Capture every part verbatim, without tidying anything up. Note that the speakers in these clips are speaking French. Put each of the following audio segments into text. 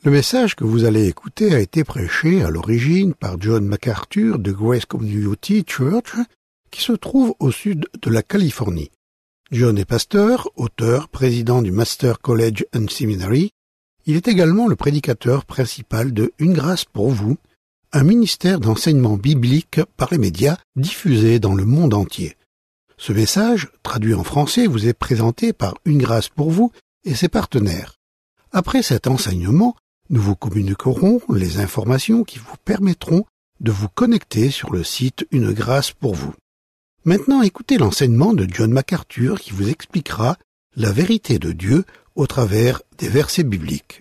Le message que vous allez écouter a été prêché à l'origine par John MacArthur de Grace Community Church, qui se trouve au sud de la Californie. John est pasteur, auteur, président du Master College and Seminary. Il est également le prédicateur principal de Une grâce pour vous, un ministère d'enseignement biblique par les médias diffusé dans le monde entier. Ce message, traduit en français, vous est présenté par Une grâce pour vous et ses partenaires. Après cet enseignement, nous vous communiquerons les informations qui vous permettront de vous connecter sur le site Une grâce pour vous. Maintenant, écoutez l'enseignement de John MacArthur qui vous expliquera la vérité de Dieu au travers des versets bibliques.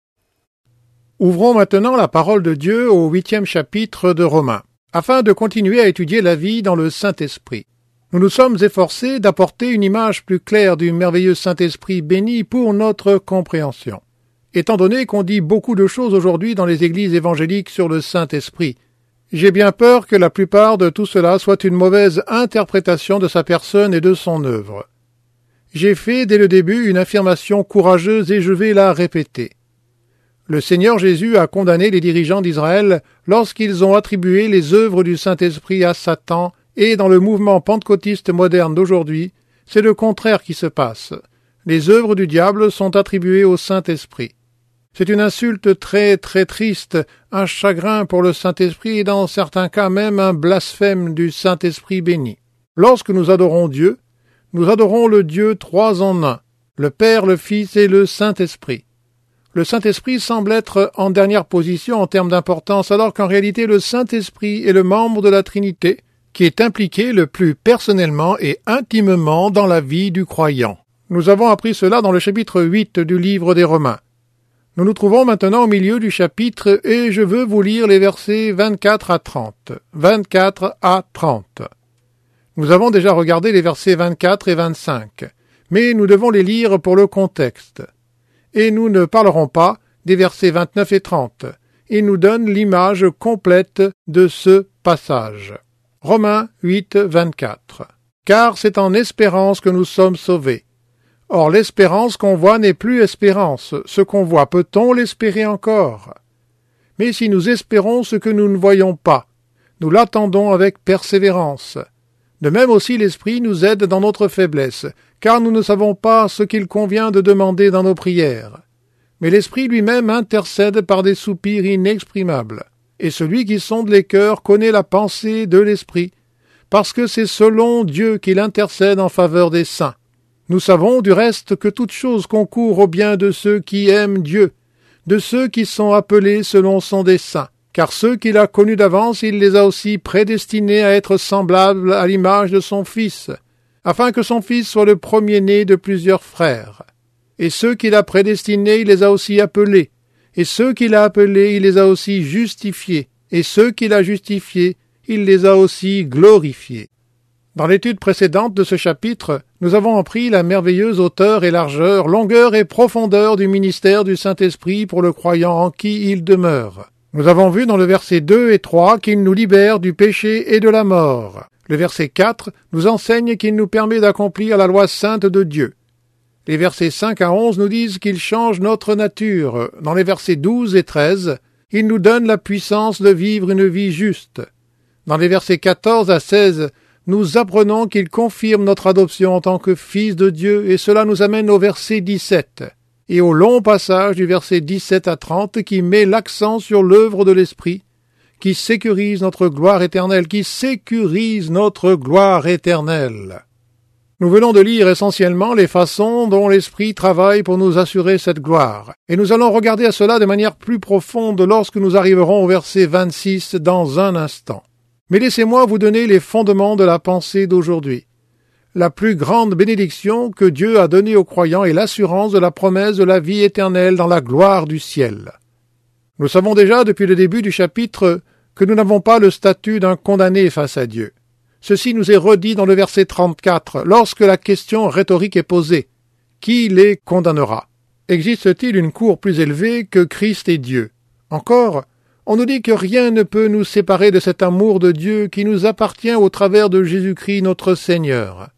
Ouvrons maintenant la parole de Dieu au huitième chapitre de Romains, afin de continuer à étudier la vie dans le Saint-Esprit. Nous nous sommes efforcés d'apporter une image plus claire du merveilleux Saint-Esprit béni pour notre compréhension. Étant donné qu'on dit beaucoup de choses aujourd'hui dans les églises évangéliques sur le Saint-Esprit, j'ai bien peur que la plupart de tout cela soit une mauvaise interprétation de sa personne et de son œuvre. J'ai fait dès le début une affirmation courageuse et je vais la répéter. Le Seigneur Jésus a condamné les dirigeants d'Israël lorsqu'ils ont attribué les œuvres du Saint-Esprit à Satan, et dans le mouvement pentecôtiste moderne d'aujourd'hui, c'est le contraire qui se passe. Les œuvres du diable sont attribuées au Saint-Esprit. C'est une insulte très très triste, un chagrin pour le Saint-Esprit et dans certains cas même un blasphème du Saint-Esprit béni. Lorsque nous adorons Dieu, nous adorons le Dieu trois en un, le Père, le Fils et le Saint-Esprit. Le Saint-Esprit semble être en dernière position en termes d'importance, alors qu'en réalité le Saint-Esprit est le membre de la Trinité qui est impliqué le plus personnellement et intimement dans la vie du croyant. Nous avons appris cela dans le chapitre huit du livre des Romains. Nous nous trouvons maintenant au milieu du chapitre et je veux vous lire les versets vingt-quatre à trente. vingt-quatre à trente. Nous avons déjà regardé les versets vingt-quatre et vingt-cinq, mais nous devons les lire pour le contexte. Et nous ne parlerons pas des versets vingt-neuf et trente. Ils nous donnent l'image complète de ce passage. Romains huit, vingt-quatre. Car c'est en espérance que nous sommes sauvés. Or l'espérance qu'on voit n'est plus espérance. Ce qu'on voit, peut-on l'espérer encore? Mais si nous espérons ce que nous ne voyons pas, nous l'attendons avec persévérance. De même aussi l'Esprit nous aide dans notre faiblesse, car nous ne savons pas ce qu'il convient de demander dans nos prières. Mais l'Esprit lui-même intercède par des soupirs inexprimables. Et celui qui sonde les cœurs connaît la pensée de l'Esprit, parce que c'est selon Dieu qu'il intercède en faveur des saints. Nous savons du reste que toute chose concourt au bien de ceux qui aiment Dieu, de ceux qui sont appelés selon son dessein. Car ceux qu'il a connus d'avance, il les a aussi prédestinés à être semblables à l'image de son Fils, afin que son Fils soit le premier-né de plusieurs frères. Et ceux qu'il a prédestinés, il les a aussi appelés. Et ceux qu'il a appelés, il les a aussi justifiés. Et ceux qu'il a justifiés, il les a aussi glorifiés. Dans l'étude précédente de ce chapitre, nous avons appris la merveilleuse hauteur et largeur, longueur et profondeur du ministère du Saint-Esprit pour le croyant en qui il demeure. Nous avons vu dans le verset deux et trois qu'il nous libère du péché et de la mort. Le verset quatre nous enseigne qu'il nous permet d'accomplir la loi sainte de Dieu. Les versets cinq à onze nous disent qu'il change notre nature. Dans les versets douze et treize, il nous donne la puissance de vivre une vie juste. Dans les versets quatorze à seize, nous apprenons qu'il confirme notre adoption en tant que fils de Dieu, et cela nous amène au verset dix-sept, et au long passage du verset dix-sept à trente qui met l'accent sur l'œuvre de l'Esprit, qui sécurise notre gloire éternelle, qui sécurise notre gloire éternelle. Nous venons de lire essentiellement les façons dont l'Esprit travaille pour nous assurer cette gloire, et nous allons regarder à cela de manière plus profonde lorsque nous arriverons au verset vingt-six dans un instant. Mais laissez-moi vous donner les fondements de la pensée d'aujourd'hui. La plus grande bénédiction que Dieu a donnée aux croyants est l'assurance de la promesse de la vie éternelle dans la gloire du ciel. Nous savons déjà depuis le début du chapitre que nous n'avons pas le statut d'un condamné face à Dieu. Ceci nous est redit dans le verset trente-quatre, lorsque la question rhétorique est posée. Qui les condamnera? Existe-t-il une cour plus élevée que Christ et Dieu? Encore, on nous dit que rien ne peut nous séparer de cet amour de Dieu qui nous appartient au travers de Jésus-Christ notre Seigneur.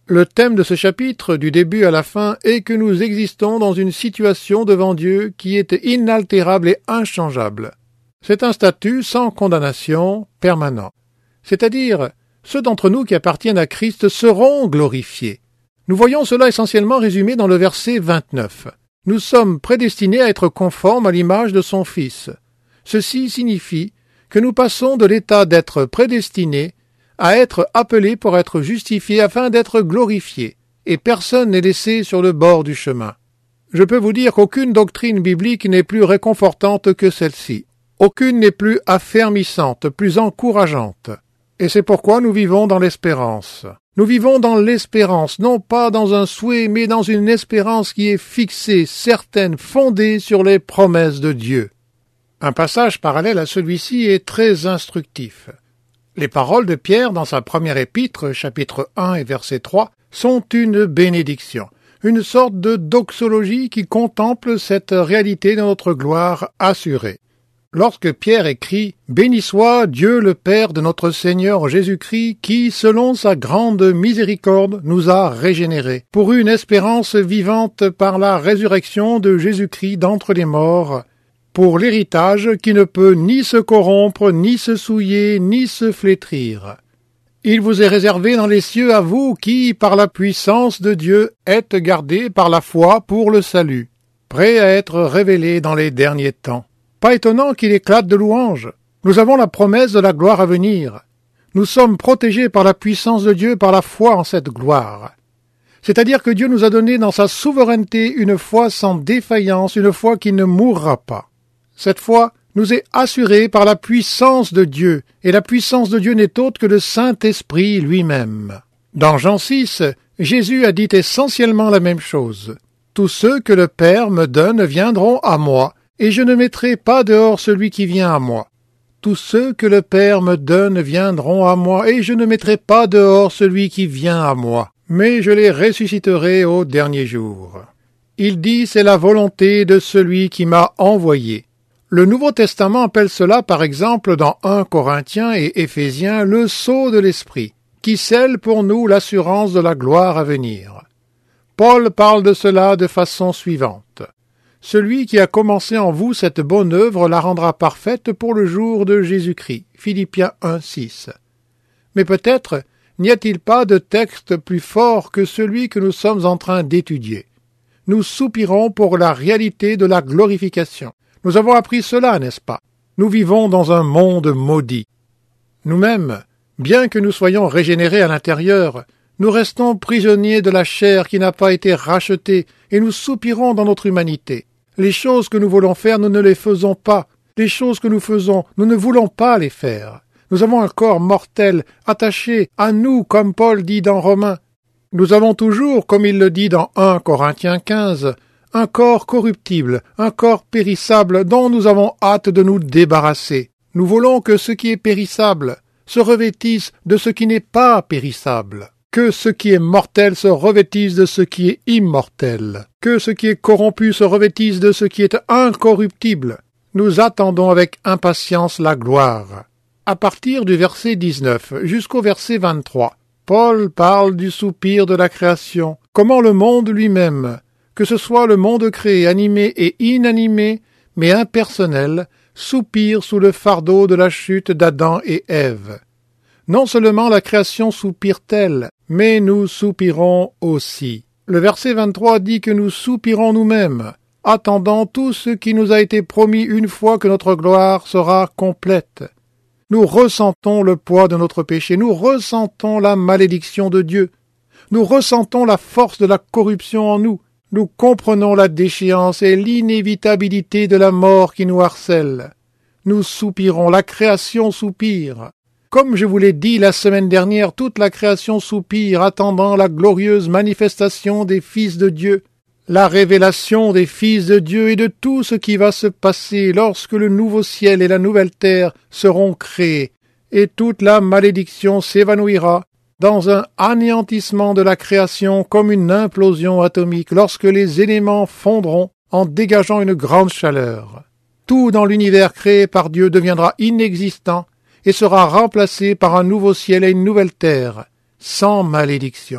Le thème de ce chapitre, du début à la fin, est que nous existons dans une situation devant Dieu qui est inaltérable et inchangeable. C'est un statut sans condamnation, permanent. C'est-à-dire, ceux d'entre nous qui appartiennent à Christ seront glorifiés. Nous voyons cela essentiellement résumé dans le verset vingt-neuf. Nous sommes prédestinés à être conformes à l'image de son Fils. Ceci signifie que nous passons de l'état d'être prédestinés à être appelés pour être justifiés afin d'être glorifiés, et personne n'est laissé sur le bord du chemin. Je peux vous dire qu'aucune doctrine biblique n'est plus réconfortante que celle-ci. Aucune n'est plus affermissante, plus encourageante. Et c'est pourquoi nous vivons dans l'espérance. Nous vivons dans l'espérance, non pas dans un souhait, mais dans une espérance qui est fixée, certaine, fondée sur les promesses de Dieu. Un passage parallèle à celui-ci est très instructif. Les paroles de Pierre dans sa première épître, chapitre un et verset trois, sont une bénédiction, une sorte de doxologie qui contemple cette réalité de notre gloire assurée. Lorsque Pierre écrit « Béni soit Dieu le Père de notre Seigneur Jésus-Christ, qui, selon sa grande miséricorde, nous a régénérés, pour une espérance vivante par la résurrection de Jésus-Christ d'entre les morts, pour l'héritage qui ne peut ni se corrompre, ni se souiller, ni se flétrir. Il vous est réservé dans les cieux à vous qui, par la puissance de Dieu, êtes gardés par la foi pour le salut, prêts à être révélés dans les derniers temps. » Pas étonnant qu'il éclate de louanges. Nous avons la promesse de la gloire à venir. Nous sommes protégés par la puissance de Dieu, par la foi en cette gloire. C'est-à-dire que Dieu nous a donné dans sa souveraineté une foi sans défaillance, une foi qui ne mourra pas. Cette foi nous est assurée par la puissance de Dieu, et la puissance de Dieu n'est autre que le Saint-Esprit lui-même. Dans Jean six, Jésus a dit essentiellement la même chose. « Tous ceux que le Père me donne viendront à moi, et je ne mettrai pas dehors celui qui vient à moi. Tous ceux que le Père me donne viendront à moi, et je ne mettrai pas dehors celui qui vient à moi, mais je les ressusciterai au dernier jour. » Il dit « C'est la volonté de celui qui m'a envoyé. » Le Nouveau Testament appelle cela par exemple dans un Corinthiens et Éphésiens le sceau de l'Esprit, qui scelle pour nous l'assurance de la gloire à venir. Paul parle de cela de façon suivante. Celui qui a commencé en vous cette bonne œuvre la rendra parfaite pour le jour de Jésus-Christ. Philippiens un, six. Mais peut-être n'y a-t-il pas de texte plus fort que celui que nous sommes en train d'étudier. Nous soupirons pour la réalité de la glorification. Nous avons appris cela, n'est-ce pas? Nous vivons dans un monde maudit. Nous-mêmes, bien que nous soyons régénérés à l'intérieur, nous restons prisonniers de la chair qui n'a pas été rachetée et nous soupirons dans notre humanité. Les choses que nous voulons faire, nous ne les faisons pas. Les choses que nous faisons, nous ne voulons pas les faire. Nous avons un corps mortel, attaché à nous, comme Paul dit dans Romains. Nous avons toujours, comme il le dit dans un Corinthiens quinze, un corps corruptible, un corps périssable dont nous avons hâte de nous débarrasser. Nous voulons que ce qui est périssable se revêtisse de ce qui n'est pas périssable. Que ce qui est mortel se revêtisse de ce qui est immortel. Que ce qui est corrompu se revêtisse de ce qui est incorruptible. Nous attendons avec impatience la gloire. À partir du verset dix-neuf jusqu'au verset vingt-trois, Paul parle du soupir de la création, comment le monde lui-même, que ce soit le monde créé, animé et inanimé, mais impersonnel, soupire sous le fardeau de la chute d'Adam et Ève. Non seulement la création soupire-t-elle, mais nous soupirons aussi. Le verset vingt-trois dit que nous soupirons nous-mêmes, attendant tout ce qui nous a été promis une fois que notre gloire sera complète. Nous ressentons le poids de notre péché, nous ressentons la malédiction de Dieu, nous ressentons la force de la corruption en nous, nous comprenons la déchéance et l'inévitabilité de la mort qui nous harcèle. Nous soupirons, la création soupire. Comme je vous l'ai dit la semaine dernière, toute la création soupire, attendant la glorieuse manifestation des fils de Dieu, la révélation des fils de Dieu et de tout ce qui va se passer lorsque le nouveau ciel et la nouvelle terre seront créés, et toute la malédiction s'évanouira dans un anéantissement de la création comme une implosion atomique lorsque les éléments fondront en dégageant une grande chaleur. Tout dans l'univers créé par Dieu deviendra inexistant et sera remplacé par un nouveau ciel et une nouvelle terre, sans malédiction.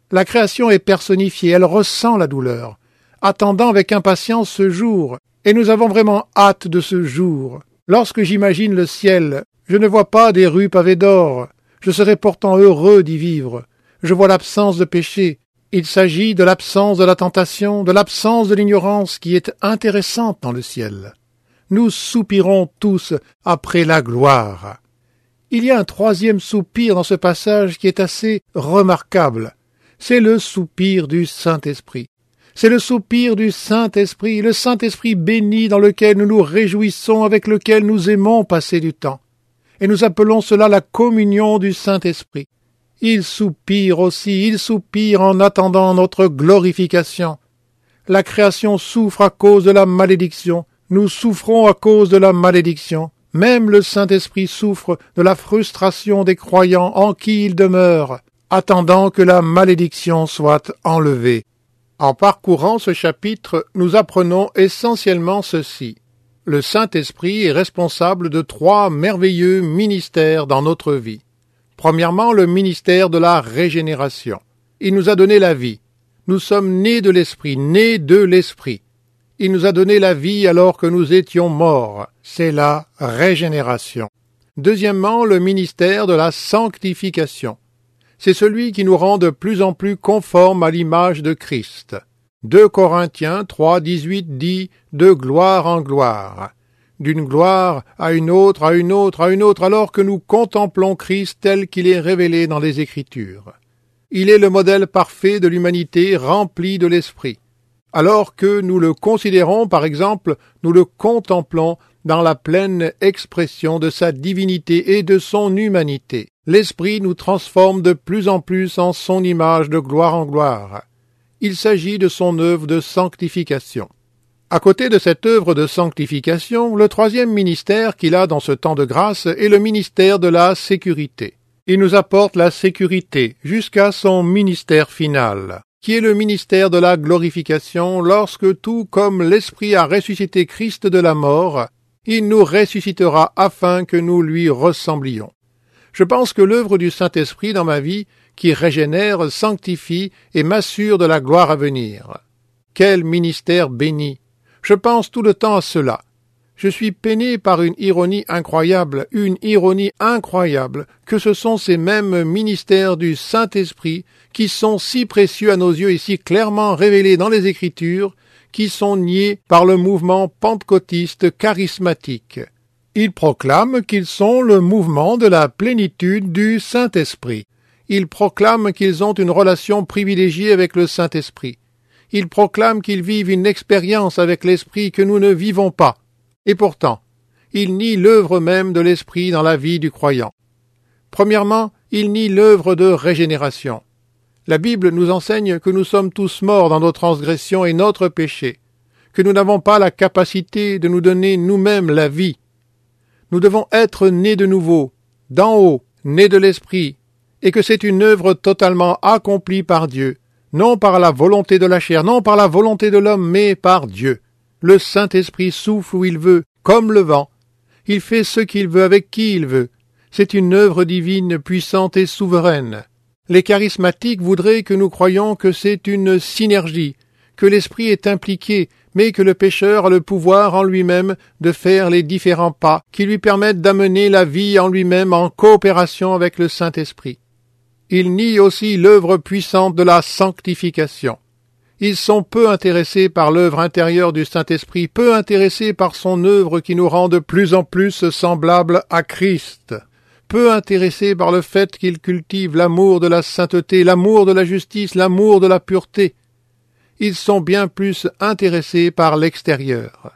La création est personnifiée, elle ressent la douleur, attendant avec impatience ce jour, et nous avons vraiment hâte de ce jour. Lorsque j'imagine le ciel, je ne vois pas des rues pavées d'or, je serai pourtant heureux d'y vivre. Je vois l'absence de péché. Il s'agit de l'absence de la tentation, de l'absence de l'ignorance qui est intéressante dans le ciel. Nous soupirons tous après la gloire. Il y a un troisième soupir dans ce passage qui est assez remarquable. C'est le soupir du Saint-Esprit. C'est le soupir du Saint-Esprit, le Saint-Esprit béni dans lequel nous nous réjouissons, avec lequel nous aimons passer du temps. Et nous appelons cela la communion du Saint-Esprit. Il soupire aussi, il soupire en attendant notre glorification. La création souffre à cause de la malédiction, nous souffrons à cause de la malédiction. Même le Saint-Esprit souffre de la frustration des croyants en qui il demeure, attendant que la malédiction soit enlevée. En parcourant ce chapitre, nous apprenons essentiellement ceci. Le Saint-Esprit est responsable de trois merveilleux ministères dans notre vie. Premièrement, le ministère de la régénération. Il nous a donné la vie. Nous sommes nés de l'Esprit, nés de l'Esprit. Il nous a donné la vie alors que nous étions morts. C'est la régénération. Deuxièmement, le ministère de la sanctification. C'est celui qui nous rend de plus en plus conformes à l'image de Christ. deux Corinthiens trois dix-huit dit « de gloire en gloire ». D'une gloire à une autre, à une autre, à une autre, alors que nous contemplons Christ tel qu'il est révélé dans les Écritures. Il est le modèle parfait de l'humanité remplie de l'Esprit. Alors que nous le considérons, par exemple, nous le contemplons dans la pleine expression de sa divinité et de son humanité. L'Esprit nous transforme de plus en plus en son image de gloire en gloire. Il s'agit de son œuvre de sanctification. À côté de cette œuvre de sanctification, le troisième ministère qu'il a dans ce temps de grâce est le ministère de la sécurité. Il nous apporte la sécurité jusqu'à son ministère final, qui est le ministère de la glorification lorsque, tout comme l'Esprit a ressuscité Christ de la mort, il nous ressuscitera afin que nous lui ressemblions. Je pense que l'œuvre du Saint-Esprit dans ma vie, qui régénère, sanctifie et m'assure de la gloire à venir. Quel ministère béni! Je pense tout le temps à cela. Je suis peiné par une ironie incroyable, une ironie incroyable, que ce sont ces mêmes ministères du Saint-Esprit qui sont si précieux à nos yeux et si clairement révélés dans les Écritures, qui sont niés par le mouvement pentecôtiste charismatique. Ils proclament qu'ils sont le mouvement de la plénitude du Saint-Esprit. Ils proclament qu'ils ont une relation privilégiée avec le Saint-Esprit. Ils proclament qu'ils vivent une expérience avec l'Esprit que nous ne vivons pas. Et pourtant, ils nient l'œuvre même de l'Esprit dans la vie du croyant. Premièrement, ils nient l'œuvre de régénération. La Bible nous enseigne que nous sommes tous morts dans nos transgressions et notre péché, que nous n'avons pas la capacité de nous donner nous-mêmes la vie. Nous devons être nés de nouveau, d'en haut, nés de l'Esprit, et que c'est une œuvre totalement accomplie par Dieu, non par la volonté de la chair, non par la volonté de l'homme, mais par Dieu. Le Saint-Esprit souffle où il veut, comme le vent. Il fait ce qu'il veut avec qui il veut. C'est une œuvre divine, puissante et souveraine. Les charismatiques voudraient que nous croyions que c'est une synergie, que l'Esprit est impliqué, mais que le pécheur a le pouvoir en lui-même de faire les différents pas qui lui permettent d'amener la vie en lui-même en coopération avec le Saint-Esprit. Ils nient aussi l'œuvre puissante de la sanctification. Ils sont peu intéressés par l'œuvre intérieure du Saint-Esprit, peu intéressés par son œuvre qui nous rend de plus en plus semblables à Christ, peu intéressés par le fait qu'il cultive l'amour de la sainteté, l'amour de la justice, l'amour de la pureté. Ils sont bien plus intéressés par l'extérieur.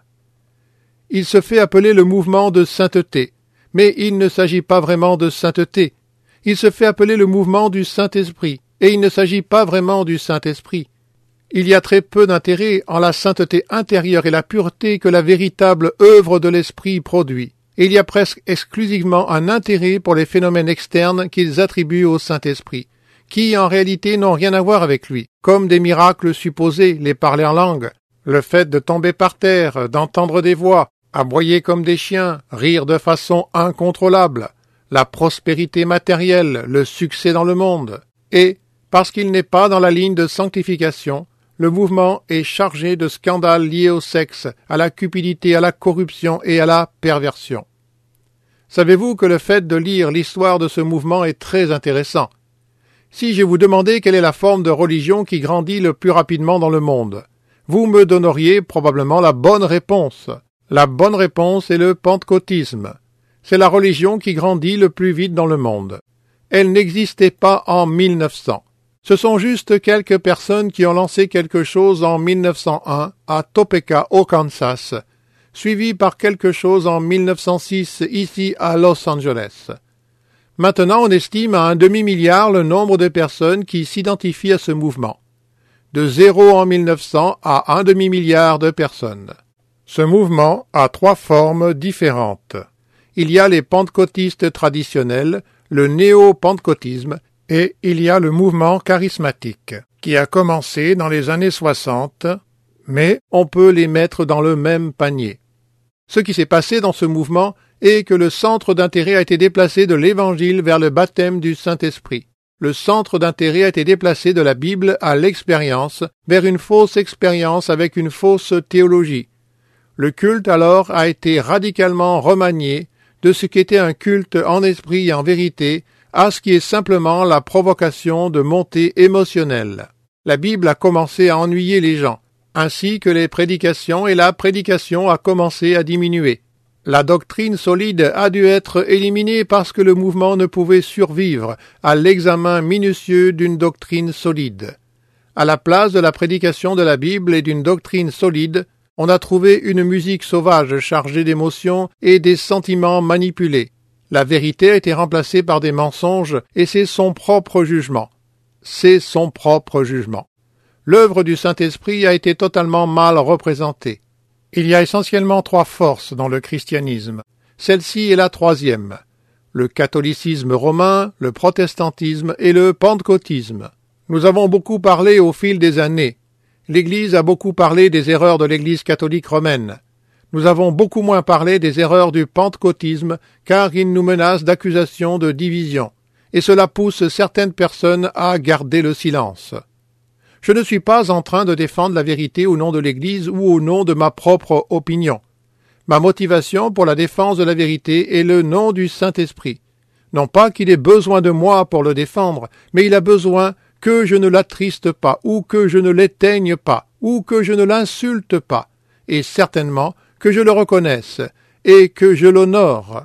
Il se fait appeler le mouvement de sainteté, mais il ne s'agit pas vraiment de sainteté. Il se fait appeler le mouvement du Saint-Esprit, et il ne s'agit pas vraiment du Saint-Esprit. Il y a très peu d'intérêt en la sainteté intérieure et la pureté que la véritable œuvre de l'Esprit produit, et il y a presque exclusivement un intérêt pour les phénomènes externes qu'ils attribuent au Saint-Esprit, qui en réalité n'ont rien à voir avec lui, comme des miracles supposés, les parler en langue, le fait de tomber par terre, d'entendre des voix, aboyer comme des chiens, rire de façon incontrôlable, la prospérité matérielle, le succès dans le monde, et Parce qu'il n'est pas dans la ligne de sanctification, le mouvement est chargé de scandales liés au sexe, à la cupidité, à la corruption et à la perversion. Savez-vous que le fait de lire l'histoire de ce mouvement est très intéressant? Si je vous demandais quelle est la forme de religion qui grandit le plus rapidement dans le monde, vous me donneriez probablement la bonne réponse. La bonne réponse est le pentecôtisme. C'est la religion qui grandit le plus vite dans le monde. Elle n'existait pas en mille neuf cents. Ce sont juste quelques personnes qui ont lancé quelque chose en mille neuf cent un à Topeka, au Kansas, suivi par quelque chose en mille neuf cent six ici à Los Angeles. Maintenant, on estime à un demi-milliard le nombre de personnes qui s'identifient à ce mouvement. De zéro en mille neuf cents à un demi-milliard de personnes. Ce mouvement a trois formes différentes. Il y a les pentecôtistes traditionnels, le néo-pentecôtisme, et il y a le mouvement charismatique, qui a commencé dans les années soixante, mais on peut les mettre dans le même panier. Ce qui s'est passé dans ce mouvement est que le centre d'intérêt a été déplacé de l'Évangile vers le baptême du Saint-Esprit. Le centre d'intérêt a été déplacé de la Bible à l'expérience, vers une fausse expérience avec une fausse théologie. Le culte alors a été radicalement remanié de ce qui était un culte en esprit et en vérité à ce qui est simplement la provocation de montées émotionnelles. La Bible a commencé à ennuyer les gens, ainsi que les prédications, et la prédication a commencé à diminuer. La doctrine solide a dû être éliminée parce que le mouvement ne pouvait survivre à l'examen minutieux d'une doctrine solide. À la place de la prédication de la Bible et d'une doctrine solide, on a trouvé une musique sauvage chargée d'émotions et des sentiments manipulés. La vérité a été remplacée par des mensonges et c'est son propre jugement. C'est son propre jugement. L'œuvre du Saint-Esprit a été totalement mal représentée. Il y a essentiellement trois forces dans le christianisme. Celle-ci est la troisième. Le catholicisme romain, le protestantisme et le pentecôtisme. Nous avons beaucoup parlé au fil des années. L'Église a beaucoup parlé des erreurs de l'Église catholique romaine. Nous avons beaucoup moins parlé des erreurs du pentecôtisme, car il nous menace d'accusations de division, et cela pousse certaines personnes à garder le silence. Je ne suis pas en train de défendre la vérité au nom de l'Église ou au nom de ma propre opinion. Ma motivation pour la défense de la vérité est le nom du Saint-Esprit. Non pas qu'il ait besoin de moi pour le défendre, mais il a besoin que je ne l'attriste pas, ou que je ne l'éteigne pas, ou que je ne l'insulte pas, et certainement que je le reconnaisse, et que je l'honore.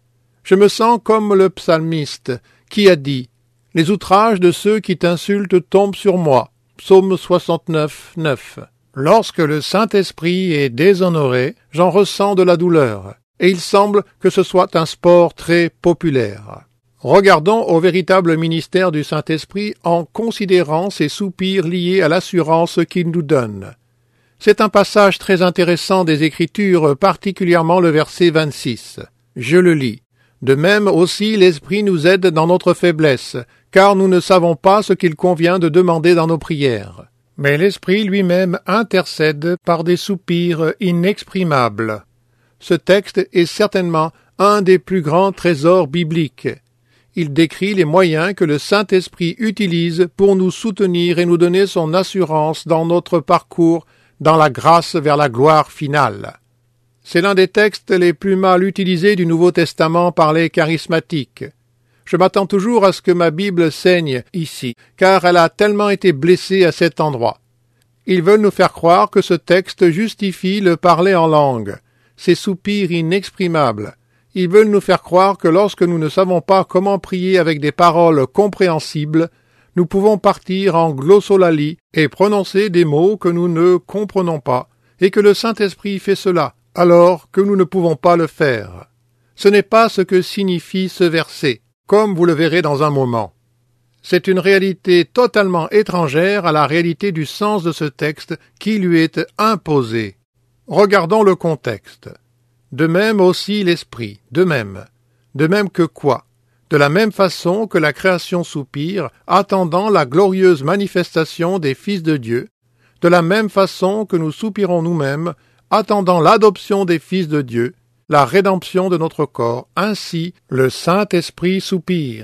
Je me sens comme le psalmiste, qui a dit « Les outrages de ceux qui t'insultent tombent sur moi ». Psaume soixante-neuf, neuf. Lorsque le Saint-Esprit est déshonoré, j'en ressens de la douleur, et il semble que ce soit un sport très populaire. Regardons au véritable ministère du Saint-Esprit en considérant ces soupirs liés à l'assurance qu'il nous donne. C'est un passage très intéressant des Écritures, particulièrement le verset vingt-six. Je le lis. De même aussi l'Esprit nous aide dans notre faiblesse, car nous ne savons pas ce qu'il convient de demander dans nos prières. Mais l'Esprit lui-même intercède par des soupirs inexprimables. Ce texte est certainement un des plus grands trésors bibliques. Il décrit les moyens que le Saint-Esprit utilise pour nous soutenir et nous donner son assurance dans notre parcours dans la grâce vers la gloire finale. C'est l'un des textes les plus mal utilisés du Nouveau Testament par les charismatiques. Je m'attends toujours à ce que ma Bible saigne ici, car elle a tellement été blessée à cet endroit. Ils veulent nous faire croire que ce texte justifie le parler en langue, ces soupirs inexprimables. Ils veulent nous faire croire que lorsque nous ne savons pas comment prier avec des paroles compréhensibles, nous pouvons partir en glossolalie et prononcer des mots que nous ne comprenons pas, et que le Saint-Esprit fait cela, alors que nous ne pouvons pas le faire. Ce n'est pas ce que signifie ce verset, comme vous le verrez dans un moment. C'est une réalité totalement étrangère à la réalité du sens de ce texte qui lui est imposé. Regardons le contexte. De même aussi l'Esprit, de même. De même que quoi? De la même façon que la création soupire, attendant la glorieuse manifestation des fils de Dieu, de la même façon que nous soupirons nous-mêmes, attendant l'adoption des fils de Dieu, la rédemption de notre corps, ainsi le Saint-Esprit soupire.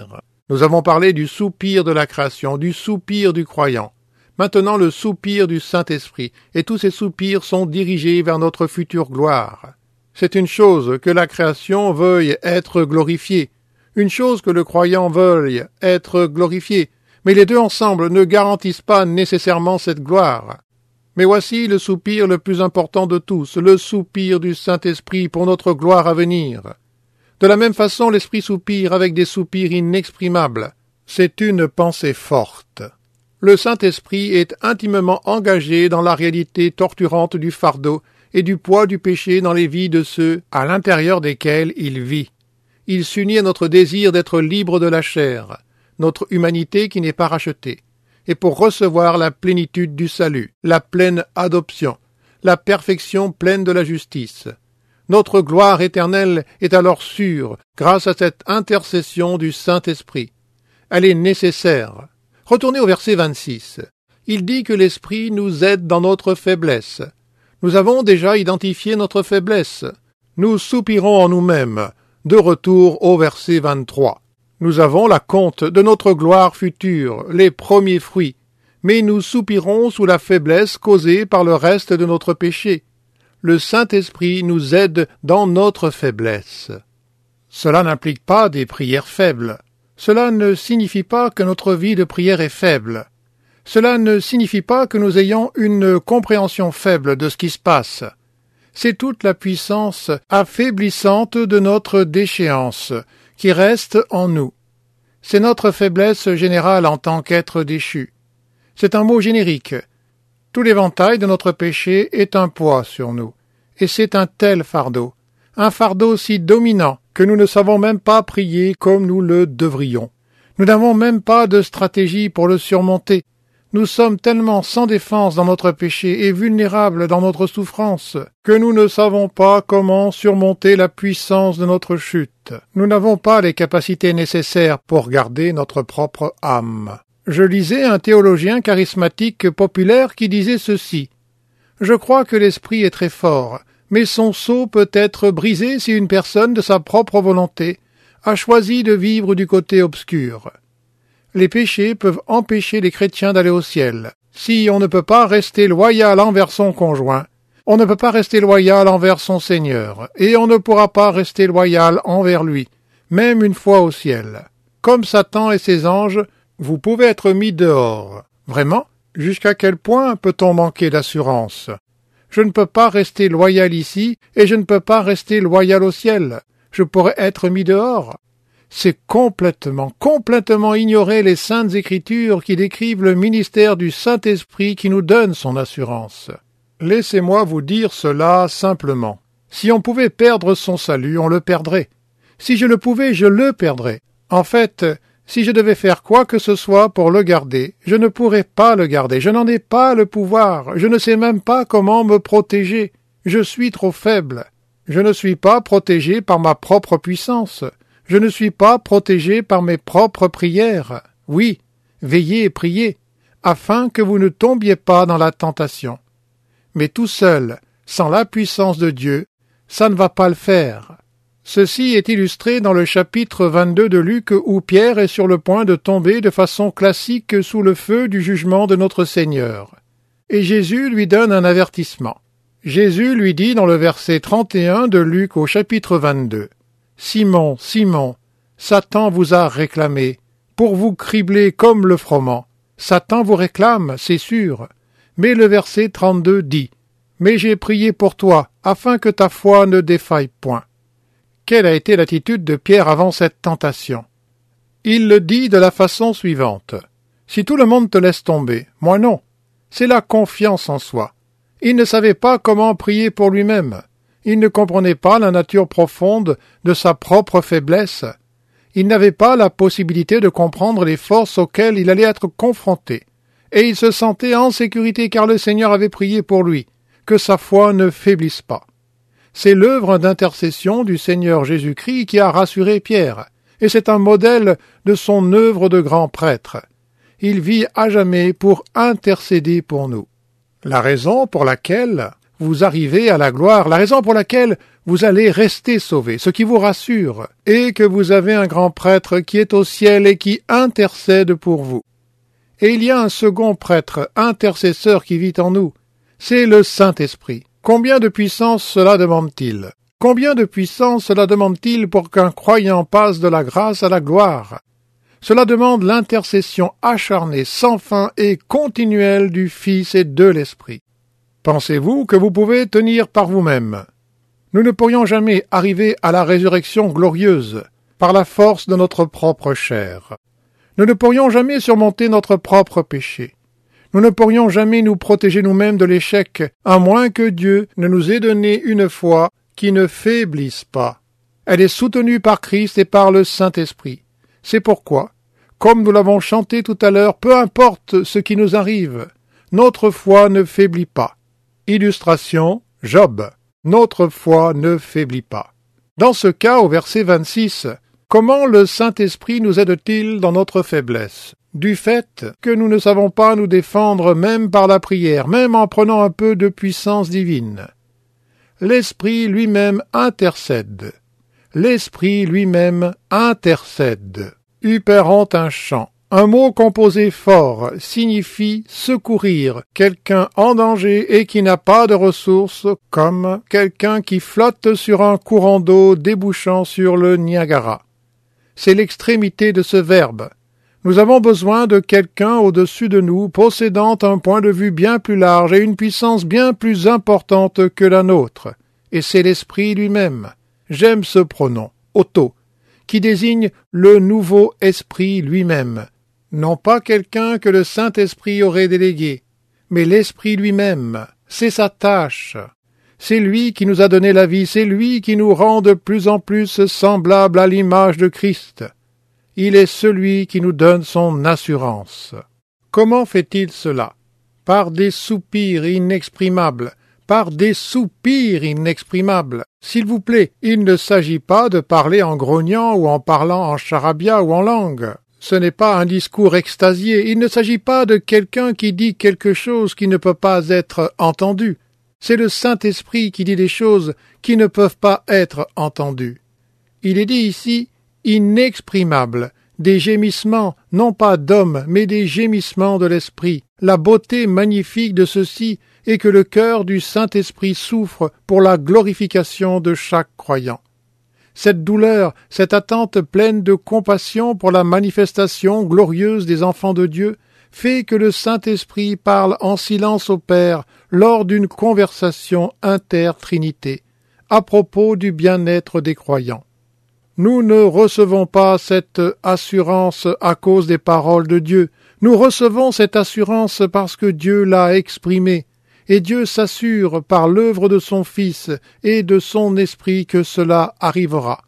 Nous avons parlé du soupir de la création, du soupir du croyant. Maintenant le soupir du Saint-Esprit, et tous ces soupirs sont dirigés vers notre future gloire. C'est une chose que la création veuille être glorifiée, une chose que le croyant veuille être glorifié, mais les deux ensemble ne garantissent pas nécessairement cette gloire. Mais voici le soupir le plus important de tous, le soupir du Saint-Esprit pour notre gloire à venir. De la même façon, l'Esprit soupire avec des soupirs inexprimables. C'est une pensée forte. Le Saint-Esprit est intimement engagé dans la réalité torturante du fardeau et du poids du péché dans les vies de ceux à l'intérieur desquels il vit. Il s'unit à notre désir d'être libre de la chair, notre humanité qui n'est pas rachetée, et pour recevoir la plénitude du salut, la pleine adoption, la perfection pleine de la justice. Notre gloire éternelle est alors sûre grâce à cette intercession du Saint-Esprit. Elle est nécessaire. Retournez au verset vingt-six. Il dit que l'Esprit nous aide dans notre faiblesse. Nous avons déjà identifié notre faiblesse. Nous soupirons en nous-mêmes. De retour au verset vingt-trois. Nous avons la compte de notre gloire future, les premiers fruits, mais nous soupirons sous la faiblesse causée par le reste de notre péché. Le Saint-Esprit nous aide dans notre faiblesse. Cela n'implique pas des prières faibles. Cela ne signifie pas que notre vie de prière est faible. Cela ne signifie pas que nous ayons une compréhension faible de ce qui se passe. C'est toute la puissance affaiblissante de notre déchéance qui reste en nous. C'est notre faiblesse générale en tant qu'être déchu. C'est un mot générique. Tout l'éventail de notre péché est un poids sur nous, et c'est un tel fardeau, un fardeau si dominant que nous ne savons même pas prier comme nous le devrions. Nous n'avons même pas de stratégie pour le surmonter. Nous sommes tellement sans défense dans notre péché et vulnérables dans notre souffrance que nous ne savons pas comment surmonter la puissance de notre chute. Nous n'avons pas les capacités nécessaires pour garder notre propre âme. Je lisais un théologien charismatique populaire qui disait ceci. « Je crois que l'esprit est très fort, mais son sceau peut être brisé si une personne de sa propre volonté a choisi de vivre du côté obscur. » Les péchés peuvent empêcher les chrétiens d'aller au ciel. Si on ne peut pas rester loyal envers son conjoint, on ne peut pas rester loyal envers son Seigneur, et on ne pourra pas rester loyal envers lui, même une fois au ciel. Comme Satan et ses anges, vous pouvez être mis dehors. Vraiment? Jusqu'à quel point peut-on manquer d'assurance? Je ne peux pas rester loyal ici, et je ne peux pas rester loyal au ciel. Je pourrais être mis dehors. C'est complètement, complètement ignorer les saintes écritures qui décrivent le ministère du Saint-Esprit qui nous donne son assurance. Laissez-moi vous dire cela simplement. Si on pouvait perdre son salut, on le perdrait. Si je le pouvais, je le perdrais. En fait, si je devais faire quoi que ce soit pour le garder, je ne pourrais pas le garder. Je n'en ai pas le pouvoir. Je ne sais même pas comment me protéger. Je suis trop faible. Je ne suis pas protégé par ma propre puissance. Je ne suis pas protégé par mes propres prières. Oui, veillez et priez, afin que vous ne tombiez pas dans la tentation. Mais tout seul, sans la puissance de Dieu, ça ne va pas le faire. Ceci est illustré dans le chapitre vingt-deux de Luc où Pierre est sur le point de tomber de façon classique sous le feu du jugement de notre Seigneur. Et Jésus lui donne un avertissement. Jésus lui dit dans le verset trente et un de Luc au chapitre vingt-deux. Simon, Simon, Satan vous a réclamé, pour vous cribler comme le froment. Satan vous réclame, c'est sûr. Mais le verset trente-deux dit, « Mais j'ai prié pour toi, afin que ta foi ne défaille point. » Quelle a été l'attitude de Pierre avant cette tentation? Il le dit de la façon suivante. « Si tout le monde te laisse tomber, moi non. » C'est la confiance en soi. Il ne savait pas comment prier pour lui-même. Il ne comprenait pas la nature profonde de sa propre faiblesse. Il n'avait pas la possibilité de comprendre les forces auxquelles il allait être confronté. Et il se sentait en sécurité car le Seigneur avait prié pour lui, que sa foi ne faiblisse pas. C'est l'œuvre d'intercession du Seigneur Jésus-Christ qui a rassuré Pierre, et c'est un modèle de son œuvre de grand prêtre. Il vit à jamais pour intercéder pour nous. La raison pour laquelle vous arrivez à la gloire, la raison pour laquelle vous allez rester sauvés, ce qui vous rassure, et que vous avez un grand prêtre qui est au ciel et qui intercède pour vous. Et il y a un second prêtre, intercesseur qui vit en nous, c'est le Saint-Esprit. Combien de puissance cela demande-t-il? Combien de puissance cela demande-t-il pour qu'un croyant passe de la grâce à la gloire? Cela demande l'intercession acharnée, sans fin et continuelle du Fils et de l'Esprit. Pensez-vous que vous pouvez tenir par vous-même? Nous ne pourrions jamais arriver à la résurrection glorieuse par la force de notre propre chair. Nous ne pourrions jamais surmonter notre propre péché. Nous ne pourrions jamais nous protéger nous-mêmes de l'échec, à moins que Dieu ne nous ait donné une foi qui ne faiblisse pas. Elle est soutenue par Christ et par le Saint-Esprit. C'est pourquoi, comme nous l'avons chanté tout à l'heure, peu importe ce qui nous arrive, notre foi ne faiblit pas. Illustration, Job. Notre foi ne faiblit pas. Dans ce cas, au verset vingt-six, comment le Saint-Esprit nous aide-t-il dans notre faiblesse? Du fait que nous ne savons pas nous défendre même par la prière, même en prenant un peu de puissance divine. L'Esprit lui-même intercède. L'Esprit lui-même intercède. Uperant un chant. Un mot composé fort signifie secourir quelqu'un en danger et qui n'a pas de ressources, comme quelqu'un qui flotte sur un courant d'eau débouchant sur le Niagara. C'est l'extrémité de ce verbe. Nous avons besoin de quelqu'un au-dessus de nous, possédant un point de vue bien plus large et une puissance bien plus importante que la nôtre. Et c'est l'Esprit lui-même. J'aime ce pronom, auto, qui désigne le nouveau esprit lui-même. Non pas quelqu'un que le Saint-Esprit aurait délégué, mais l'Esprit lui-même. C'est sa tâche. C'est lui qui nous a donné la vie, c'est lui qui nous rend de plus en plus semblables à l'image de Christ. Il est celui qui nous donne son assurance. Comment fait-il cela? Par des soupirs inexprimables, par des soupirs inexprimables. S'il vous plaît, il ne s'agit pas de parler en grognant ou en parlant en charabia ou en langue. Ce n'est pas un discours extasié, il ne s'agit pas de quelqu'un qui dit quelque chose qui ne peut pas être entendu. C'est le Saint-Esprit qui dit des choses qui ne peuvent pas être entendues. Il est dit ici inexprimables, des gémissements, non pas d'hommes, mais des gémissements de l'Esprit. La beauté magnifique de ceci est que le cœur du Saint-Esprit souffre pour la glorification de chaque croyant. Cette douleur, cette attente pleine de compassion pour la manifestation glorieuse des enfants de Dieu fait que le Saint-Esprit parle en silence au Père lors d'une conversation inter-trinité à propos du bien-être des croyants. Nous ne recevons pas cette assurance à cause des paroles de Dieu. Nous recevons cette assurance parce que Dieu l'a exprimée, et Dieu s'assure par l'œuvre de son Fils et de son Esprit que cela arrivera.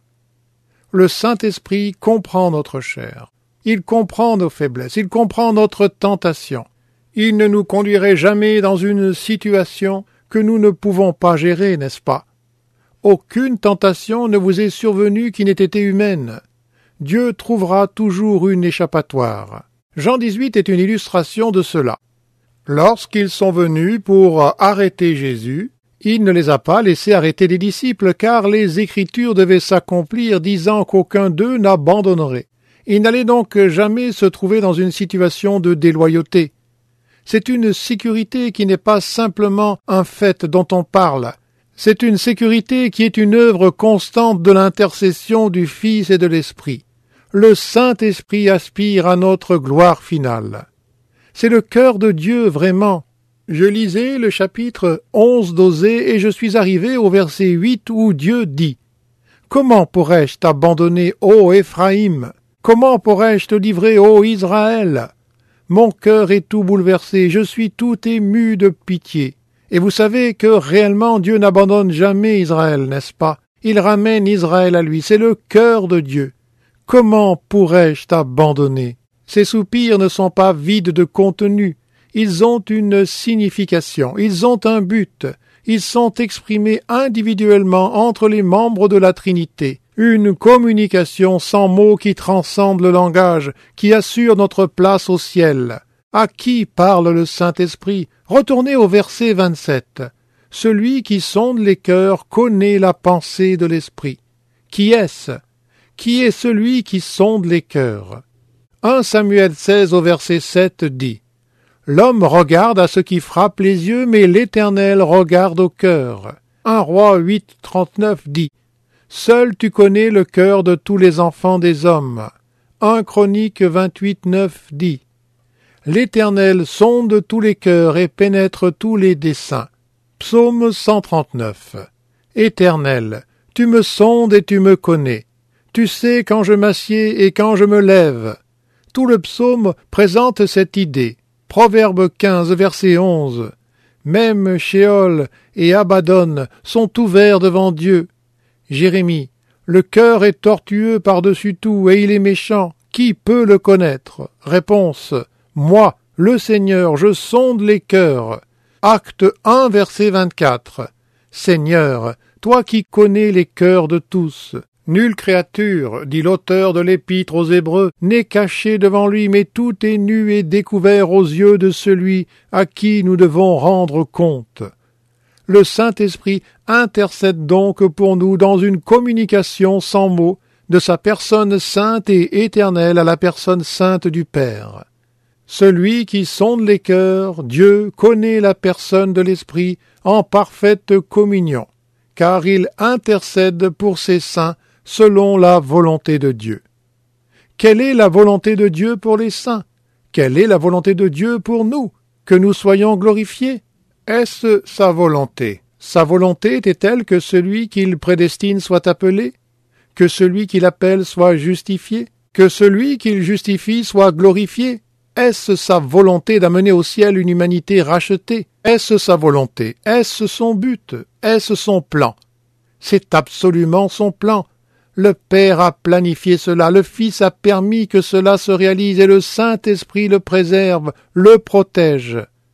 Le Saint-Esprit comprend notre chair. Il comprend nos faiblesses, il comprend notre tentation. Il ne nous conduirait jamais dans une situation que nous ne pouvons pas gérer, n'est-ce pas? Aucune tentation ne vous est survenue qui n'ait été humaine. Dieu trouvera toujours une échappatoire. Jean dix-huit est une illustration de cela. Lorsqu'ils sont venus pour arrêter Jésus, il ne les a pas laissés arrêter les disciples, car les Écritures devaient s'accomplir, disant qu'aucun d'eux n'abandonnerait. Il n'allait donc jamais se trouver dans une situation de déloyauté. C'est une sécurité qui n'est pas simplement un fait dont on parle. C'est une sécurité qui est une œuvre constante de l'intercession du Fils et de l'Esprit. Le Saint-Esprit aspire à notre gloire finale. C'est le cœur de Dieu vraiment. Je lisais le chapitre onze d'Osée et je suis arrivé au verset huit où Dieu dit « Comment pourrais-je t'abandonner, ô Éphraïm? Comment pourrais-je te livrer, ô Israël? Mon cœur est tout bouleversé, je suis tout ému de pitié. » Et vous savez que réellement Dieu n'abandonne jamais Israël, n'est-ce pas? Il ramène Israël à lui, c'est le cœur de Dieu. Comment pourrais-je t'abandonner? Ces soupirs ne sont pas vides de contenu, ils ont une signification, ils ont un but, ils sont exprimés individuellement entre les membres de la Trinité, une communication sans mots qui transcende le langage, qui assure notre place au ciel. À qui parle le Saint-Esprit? Retournez au verset vingt-sept. celui qui sonde les cœurs connaît la pensée de l'Esprit. Qui est-ce? Qui est celui qui sonde les cœurs? un Samuel seize au verset sept dit « L'homme regarde à ce qui frappe les yeux, mais l'Éternel regarde au cœur. » un Roi huit trente-neuf dit « Seul tu connais le cœur de tous les enfants des hommes. » un Chronique vingt-huit neuf dit « L'Éternel sonde tous les cœurs et pénètre tous les desseins. » Psaume cent trente-neuf. Éternel, tu me sondes et tu me connais. Tu sais quand je m'assieds et quand je me lève. Tout le psaume présente cette idée. Proverbe quinze, verset onze. Même Sheol et Abaddon sont ouverts devant Dieu. Jérémie, le cœur est tortueux par-dessus tout et il est méchant. Qui peut le connaître? Réponse, moi, le Seigneur, je sonde les cœurs. Acte un, verset vingt-quatre. Seigneur, toi qui connais les cœurs de tous. Nulle créature, dit l'auteur de l'Épître aux Hébreux, n'est cachée devant lui, mais tout est nu et découvert aux yeux de celui à qui nous devons rendre compte. Le Saint-Esprit intercède donc pour nous dans une communication sans mots de sa personne sainte et éternelle à la personne sainte du Père. Celui qui sonde les cœurs, Dieu connaît la personne de l'Esprit en parfaite communion, car il intercède pour ses saints selon la volonté de Dieu. Quelle est la volonté de Dieu pour les saints? Quelle est la volonté de Dieu pour nous? Que nous soyons glorifiés? Est-ce sa volonté? Sa volonté était-elle que celui qu'il prédestine soit appelé? Que celui qu'il appelle soit justifié? Que celui qu'il justifie soit glorifié? Est-ce sa volonté d'amener au ciel une humanité rachetée? Est-ce sa volonté? Est-ce son but? Est-ce son plan? C'est absolument son plan. Le Père a planifié cela, le Fils a permis que cela se réalise et le Saint-Esprit le préserve, le protège.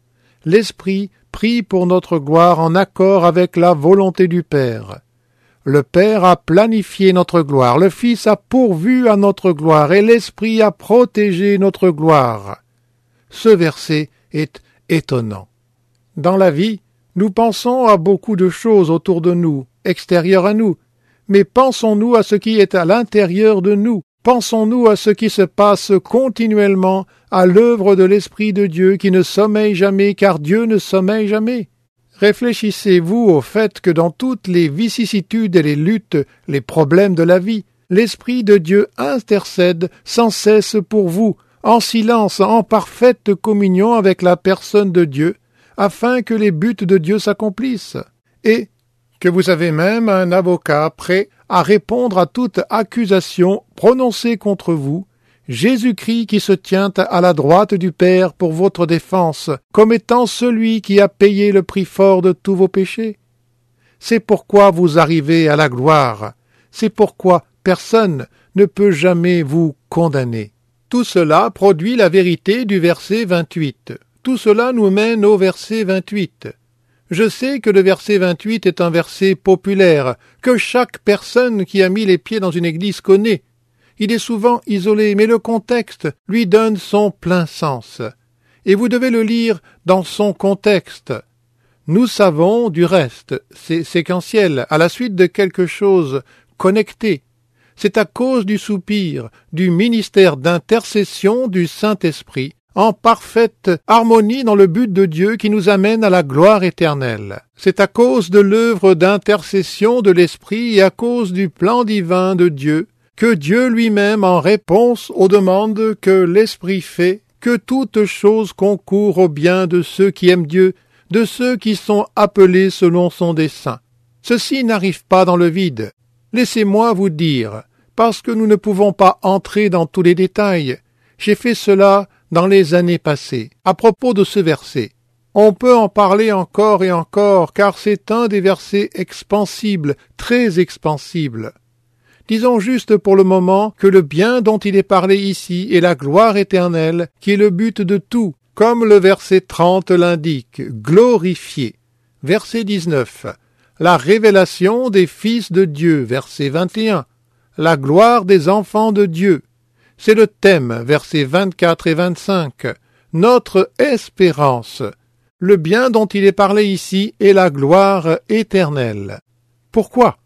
L'Esprit prie pour notre gloire en accord avec la volonté du Père. Le Père a planifié notre gloire, le Fils a pourvu à notre gloire et l'Esprit a protégé notre gloire. Ce verset est étonnant. Dans la vie, nous pensons à beaucoup de choses autour de nous, extérieures à nous, mais pensons-nous à ce qui est à l'intérieur de nous? Pensons-nous à ce qui se passe continuellement à l'œuvre de l'Esprit de Dieu qui ne sommeille jamais, car Dieu ne sommeille jamais? Réfléchissez-vous au fait que dans toutes les vicissitudes et les luttes, les problèmes de la vie, l'Esprit de Dieu intercède sans cesse pour vous, en silence, en parfaite communion avec la personne de Dieu, afin que les buts de Dieu s'accomplissent, et que vous avez même un avocat prêt à répondre à toute accusation prononcée contre vous, Jésus-Christ qui se tient à la droite du Père pour votre défense, comme étant celui qui a payé le prix fort de tous vos péchés. C'est pourquoi vous arrivez à la gloire, c'est pourquoi personne ne peut jamais vous condamner. Tout cela produit la vérité du verset vingt-huit. Tout cela nous mène au verset vingt-huit. Je sais que le verset vingt-huit est un verset populaire, que chaque personne qui a mis les pieds dans une église connaît. Il est souvent isolé, mais le contexte lui donne son plein sens. Et vous devez le lire dans son contexte. Nous savons du reste, c'est séquentiel, à la suite de quelque chose connecté. C'est à cause du soupir, du ministère d'intercession du Saint-Esprit, en parfaite harmonie dans le but de Dieu qui nous amène à la gloire éternelle. C'est à cause de l'œuvre d'intercession de l'Esprit et à cause du plan divin de Dieu que Dieu lui-même, en réponse aux demandes que l'Esprit fait, que toute chose concourt au bien de ceux qui aiment Dieu, de ceux qui sont appelés selon son dessein. Ceci n'arrive pas dans le vide. Laissez-moi vous dire, parce que nous ne pouvons pas entrer dans tous les détails. J'ai fait cela dans les années passées, à propos de ce verset. On peut en parler encore et encore, car c'est un des versets expansibles, très expansibles. Disons juste pour le moment que le bien dont il est parlé ici est la gloire éternelle, qui est le but de tout, comme le verset trente l'indique, glorifié. Verset dix-neuf, la révélation des fils de Dieu, verset vingt et un, la gloire des enfants de Dieu. C'est le thème, versets vingt-quatre et vingt-cinq, notre espérance. Le bien dont il est parlé ici est la gloire éternelle. Pourquoi?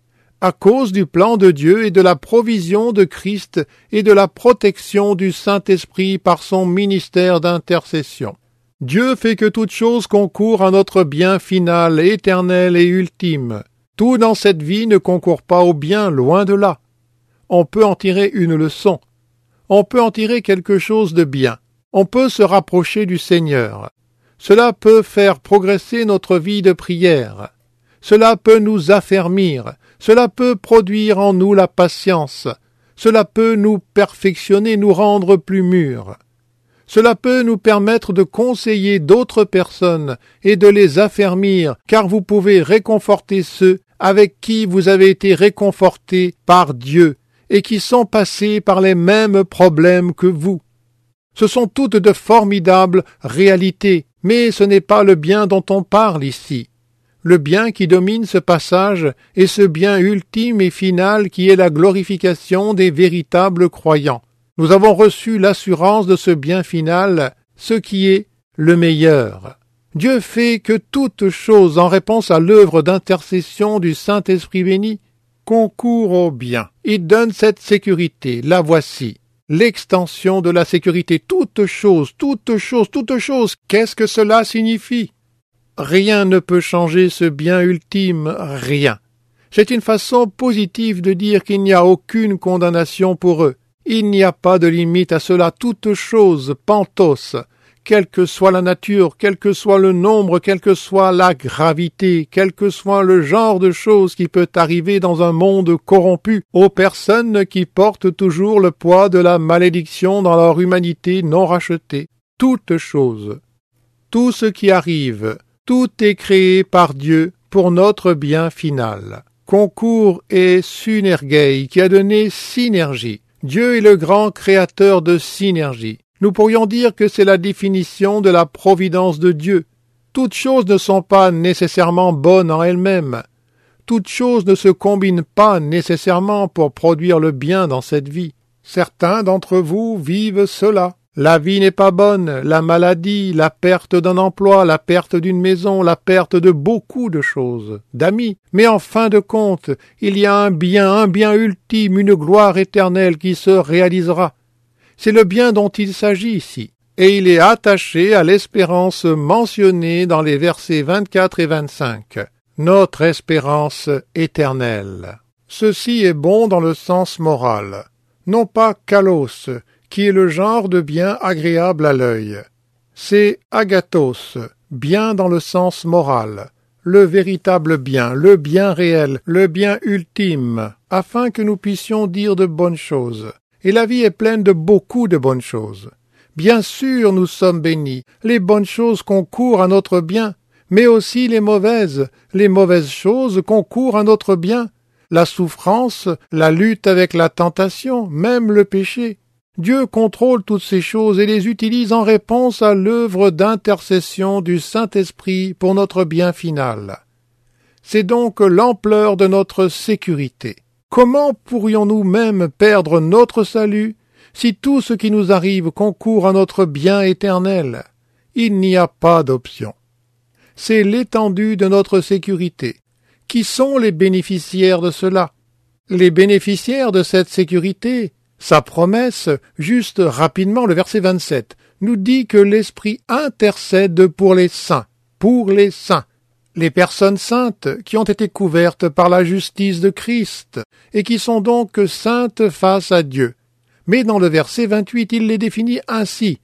À cause du plan de Dieu et de la provision de Christ et de la protection du Saint-Esprit par son ministère d'intercession. Dieu fait que toute chose concourt à notre bien final, éternel et ultime. Tout dans cette vie ne concourt pas au bien, loin de là. On peut en tirer une leçon. On peut en tirer quelque chose de bien. On peut se rapprocher du Seigneur. Cela peut faire progresser notre vie de prière. Cela peut nous affermir. Cela peut produire en nous la patience. Cela peut nous perfectionner, nous rendre plus mûrs. Cela peut nous permettre de conseiller d'autres personnes et de les affermir, car vous pouvez réconforter ceux avec qui vous avez été réconfortés par Dieu et qui sont passés par les mêmes problèmes que vous. Ce sont toutes de formidables réalités, mais ce n'est pas le bien dont on parle ici. Le bien qui domine ce passage est ce bien ultime et final qui est la glorification des véritables croyants. Nous avons reçu l'assurance de ce bien final, ce qui est le meilleur. Dieu fait que toute chose, en réponse à l'œuvre d'intercession du Saint-Esprit béni, concourt au bien. Il donne cette sécurité, la voici. L'extension de la sécurité, toute chose, toute chose, toute chose, qu'est-ce que cela signifie? Rien ne peut changer ce bien ultime, rien. C'est une façon positive de dire qu'il n'y a aucune condamnation pour eux. Il n'y a pas de limite à cela, toute chose, pantos, quelle que soit la nature, quel que soit le nombre, quelle que soit la gravité, quel que soit le genre de choses qui peut arriver dans un monde corrompu, aux personnes qui portent toujours le poids de la malédiction dans leur humanité non rachetée. Toute chose, tout ce qui arrive, tout est créé par Dieu pour notre bien final. Concours et synergie qui a donné synergie. Dieu est le grand créateur de synergie. Nous pourrions dire que c'est la définition de la providence de Dieu. Toutes choses ne sont pas nécessairement bonnes en elles-mêmes. Toutes choses ne se combinent pas nécessairement pour produire le bien dans cette vie. Certains d'entre vous vivent cela. La vie n'est pas bonne, la maladie, la perte d'un emploi, la perte d'une maison, la perte de beaucoup de choses, d'amis. Mais en fin de compte, il y a un bien, un bien ultime, une gloire éternelle qui se réalisera. C'est le bien dont il s'agit ici, et il est attaché à l'espérance mentionnée dans les versets vingt-quatre et vingt-cinq. Notre espérance éternelle. Ceci est bon dans le sens moral, non pas kalos, qui est le genre de bien agréable à l'œil. C'est agathos, bien dans le sens moral, le véritable bien, le bien réel, le bien ultime, afin que nous puissions dire de bonnes choses. Et la vie est pleine de beaucoup de bonnes choses. Bien sûr, nous sommes bénis, les bonnes choses concourent à notre bien, mais aussi les mauvaises, les mauvaises choses concourent à notre bien. La souffrance, la lutte avec la tentation, même le péché. Dieu contrôle toutes ces choses et les utilise en réponse à l'œuvre d'intercession du Saint-Esprit pour notre bien final. C'est donc l'ampleur de notre sécurité. Comment pourrions-nous même perdre notre salut si tout ce qui nous arrive concourt à notre bien éternel? Il n'y a pas d'option. C'est l'étendue de notre sécurité. Qui sont les bénéficiaires de cela? Les bénéficiaires de cette sécurité, sa promesse, juste rapidement le verset vingt-sept, nous dit que l'Esprit intercède pour les saints, pour les saints, les personnes saintes qui ont été couvertes par la justice de Christ et qui sont donc saintes face à Dieu. Mais dans le verset vingt-huit, il les définit ainsi,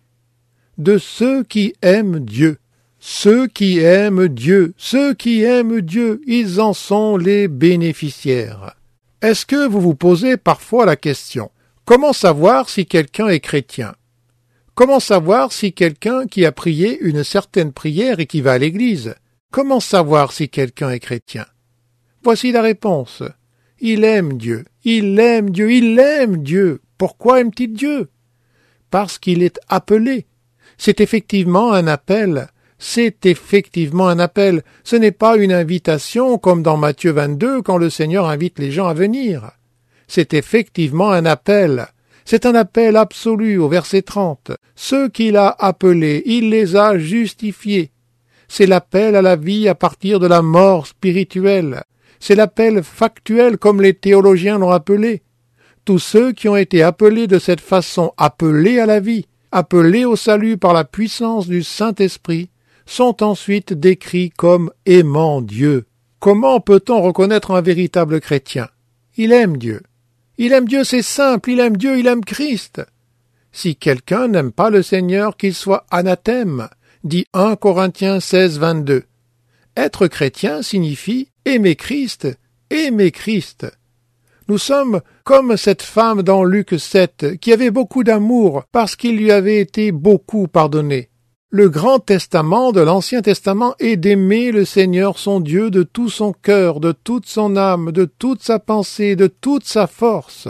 de ceux qui aiment Dieu. Ceux qui aiment Dieu, ceux qui aiment Dieu, ils en sont les bénéficiaires. Est-ce que vous vous posez parfois la question, comment savoir si quelqu'un est chrétien? Comment savoir si quelqu'un qui a prié une certaine prière et qui va à l'église, comment savoir si quelqu'un est chrétien? Voici la réponse. Il aime Dieu, il aime Dieu, il aime Dieu. Pourquoi aime-t-il Dieu? Parce qu'il est appelé. C'est effectivement un appel. C'est effectivement un appel. Ce n'est pas une invitation comme dans Matthieu vingt-deux quand le Seigneur invite les gens à venir. C'est effectivement un appel. C'est un appel absolu au verset trente. Ceux qu'il a appelés, il les a justifiés. C'est l'appel à la vie à partir de la mort spirituelle. C'est l'appel factuel comme les théologiens l'ont appelé. Tous ceux qui ont été appelés de cette façon, appelés à la vie, appelés au salut par la puissance du Saint-Esprit, sont ensuite décrits comme aimant Dieu. Comment peut-on reconnaître un véritable chrétien? Il aime Dieu. Il aime Dieu, c'est simple, il aime Dieu, il aime Christ. Si quelqu'un n'aime pas le Seigneur, qu'il soit anathème, dit un Corinthiens seize, vingt-deux. Être chrétien signifie aimer Christ, aimer Christ. Nous sommes comme cette femme dans Luc sept, qui avait beaucoup d'amour parce qu'il lui avait été beaucoup pardonné. Le grand testament de l'Ancien Testament est d'aimer le Seigneur son Dieu de tout son cœur, de toute son âme, de toute sa pensée, de toute sa force.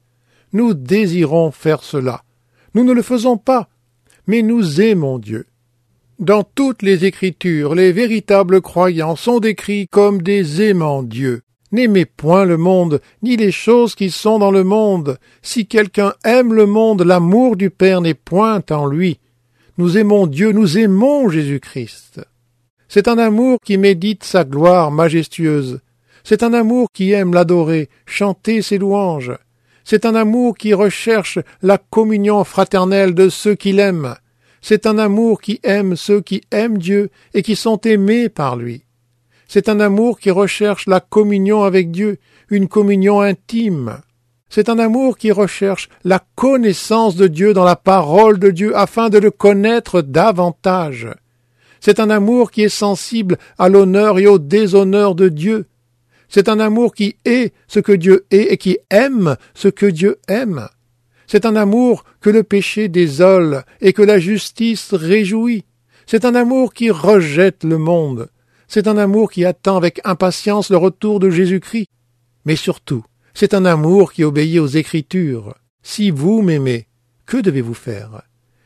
Nous désirons faire cela. Nous ne le faisons pas, mais nous aimons Dieu. Dans toutes les Écritures, les véritables croyants sont décrits comme des aimants Dieu. N'aimez point le monde, ni les choses qui sont dans le monde. Si quelqu'un aime le monde, l'amour du Père n'est point en lui. Nous aimons Dieu, nous aimons Jésus-Christ. C'est un amour qui médite sa gloire majestueuse. C'est un amour qui aime l'adorer, chanter ses louanges. C'est un amour qui recherche la communion fraternelle de ceux qui l'aiment. C'est un amour qui aime ceux qui aiment Dieu et qui sont aimés par lui. C'est un amour qui recherche la communion avec Dieu, une communion intime. C'est un amour qui recherche la connaissance de Dieu dans la parole de Dieu afin de le connaître davantage. C'est un amour qui est sensible à l'honneur et au déshonneur de Dieu. C'est un amour qui est ce que Dieu est et qui aime ce que Dieu aime. C'est un amour que le péché désole et que la justice réjouit. C'est un amour qui rejette le monde. C'est un amour qui attend avec impatience le retour de Jésus-Christ. Mais surtout, c'est un amour qui obéit aux Écritures. Si vous m'aimez, que devez-vous faire?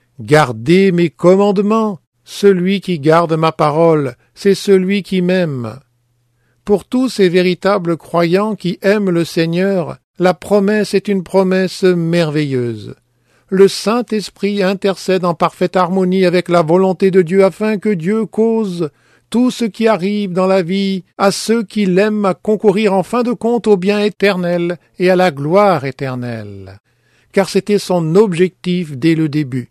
Gardez mes commandements. Celui qui garde ma parole, c'est celui qui m'aime. Pour tous ces véritables croyants qui aiment le Seigneur, la promesse est une promesse merveilleuse. Le Saint-Esprit intercède en parfaite harmonie avec la volonté de Dieu afin que Dieu cause tout ce qui arrive dans la vie à ceux qui l'aiment à concourir en fin de compte au bien éternel et à la gloire éternelle. Car c'était son objectif dès le début.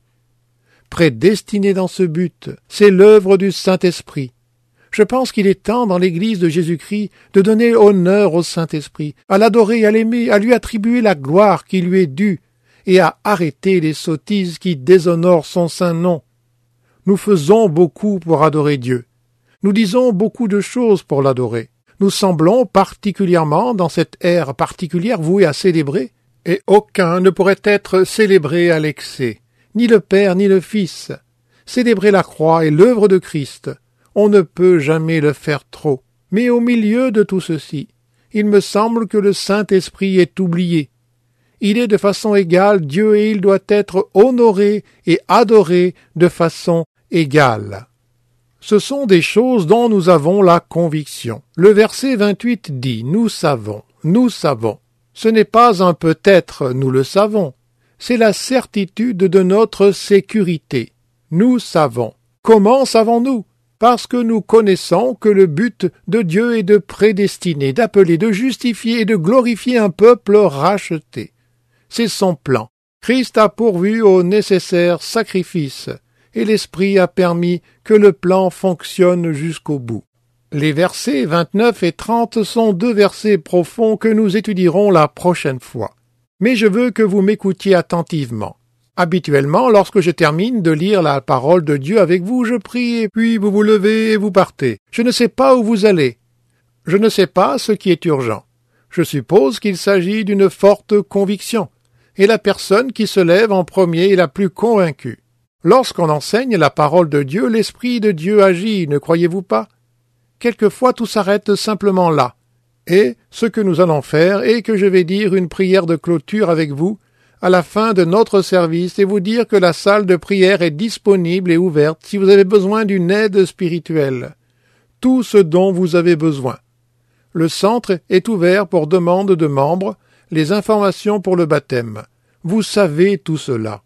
Prédestiné dans ce but, c'est l'œuvre du Saint-Esprit. Je pense qu'il est temps dans l'Église de Jésus-Christ de donner honneur au Saint-Esprit, à l'adorer, à l'aimer, à lui attribuer la gloire qui lui est due, et à arrêter les sottises qui déshonorent son saint nom. Nous faisons beaucoup pour adorer Dieu. Nous disons beaucoup de choses pour l'adorer. Nous semblons particulièrement dans cette ère particulière vouée à célébrer, et aucun ne pourrait être célébré à l'excès, ni le Père ni le Fils. Célébrer la croix et l'œuvre de Christ, on ne peut jamais le faire trop. Mais au milieu de tout ceci, il me semble que le Saint-Esprit est oublié. Il est de façon égale Dieu et il doit être honoré et adoré de façon égale. Ce sont des choses dont nous avons la conviction. Le verset vingt-huit dit « Nous savons, nous savons ». Ce n'est pas un peut-être, nous le savons. C'est la certitude de notre sécurité. Nous savons. Comment savons-nous? Parce que nous connaissons que le but de Dieu est de prédestiner, d'appeler, de justifier et de glorifier un peuple racheté. C'est son plan. Christ a pourvu au nécessaire sacrifice, et l'Esprit a permis que le plan fonctionne jusqu'au bout. Les versets vingt-neuf et trente sont deux versets profonds que nous étudierons la prochaine fois. Mais je veux que vous m'écoutiez attentivement. Habituellement, lorsque je termine de lire la parole de Dieu avec vous, je prie et puis vous vous levez et vous partez. Je ne sais pas où vous allez. Je ne sais pas ce qui est urgent. Je suppose qu'il s'agit d'une forte conviction, et la personne qui se lève en premier est la plus convaincue. Lorsqu'on enseigne la parole de Dieu, l'Esprit de Dieu agit, ne croyez-vous pas? Quelquefois tout s'arrête simplement là. Et ce que nous allons faire est que je vais dire une prière de clôture avec vous à la fin de notre service et vous dire que la salle de prière est disponible et ouverte si vous avez besoin d'une aide spirituelle. Tout ce dont vous avez besoin. Le centre est ouvert pour demande de membres, les informations pour le baptême. Vous savez tout cela.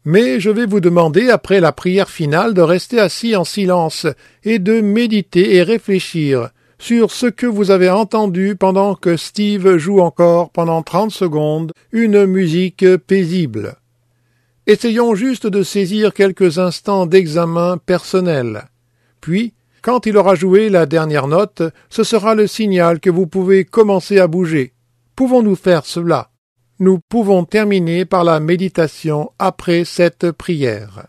Mais je vais vous demander, après la prière finale, de rester assis en silence et de méditer et réfléchir sur ce que vous avez entendu pendant que Steve joue encore pendant trente secondes une musique paisible. Essayons juste de saisir quelques instants d'examen personnel. Puis, quand il aura joué la dernière note, ce sera le signal que vous pouvez commencer à bouger. Pouvons-nous faire cela? Nous pouvons terminer par la méditation après cette prière.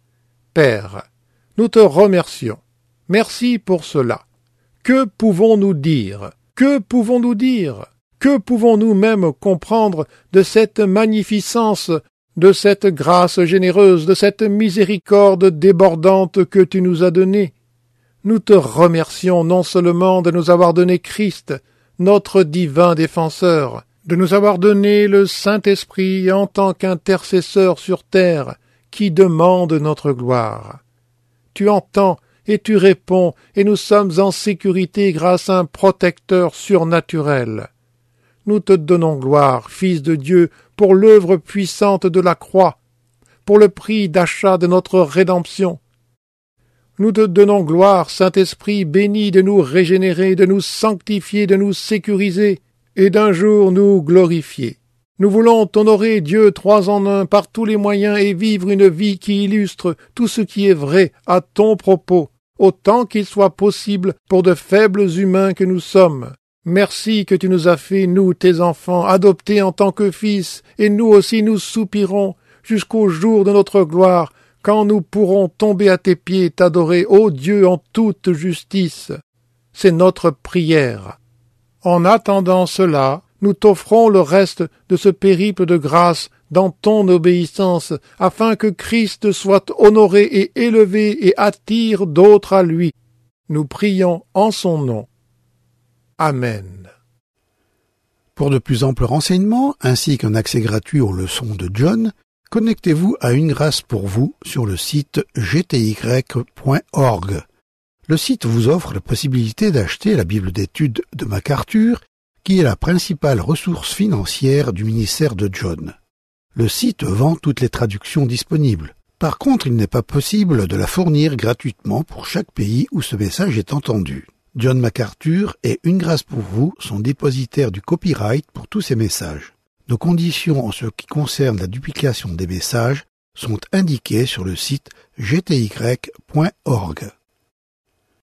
Père, nous te remercions. Merci pour cela. Que pouvons-nous dire? Que pouvons-nous dire? Que pouvons-nous même comprendre de cette magnificence, de cette grâce généreuse, de cette miséricorde débordante que tu nous as donnée? Nous te remercions non seulement de nous avoir donné Christ, notre divin défenseur, de nous avoir donné le Saint-Esprit en tant qu'intercesseur sur terre qui demande notre gloire. Tu entends et tu réponds, et nous sommes en sécurité grâce à un protecteur surnaturel. Nous te donnons gloire, Fils de Dieu, pour l'œuvre puissante de la croix, pour le prix d'achat de notre rédemption. Nous te donnons gloire, Saint-Esprit béni, de nous régénérer, de nous sanctifier, de nous sécuriser, et d'un jour nous glorifier. Nous voulons t'honorer, Dieu trois en un, par tous les moyens et vivre une vie qui illustre tout ce qui est vrai à ton propos, autant qu'il soit possible pour de faibles humains que nous sommes. Merci que tu nous as fait, nous, tes enfants, adoptés en tant que fils, et nous aussi nous soupirons jusqu'au jour de notre gloire, quand nous pourrons tomber à tes pieds et t'adorer, ô Dieu, en toute justice. C'est notre prière. En attendant cela, nous t'offrons le reste de ce périple de grâce dans ton obéissance, afin que Christ soit honoré et élevé et attire d'autres à lui. Nous prions en son nom. Amen. Pour de plus amples renseignements, ainsi qu'un accès gratuit aux leçons de John, connectez-vous à Une Grâce pour vous sur le site g t y point org. Le site vous offre la possibilité d'acheter la Bible d'études de MacArthur, qui est la principale ressource financière du ministère de John. Le site vend toutes les traductions disponibles. Par contre, il n'est pas possible de la fournir gratuitement pour chaque pays où ce message est entendu. John MacArthur et Une Grâce pour vous sont dépositaires du copyright pour tous ces messages. Nos conditions en ce qui concerne la duplication des messages sont indiquées sur le site g t y point org.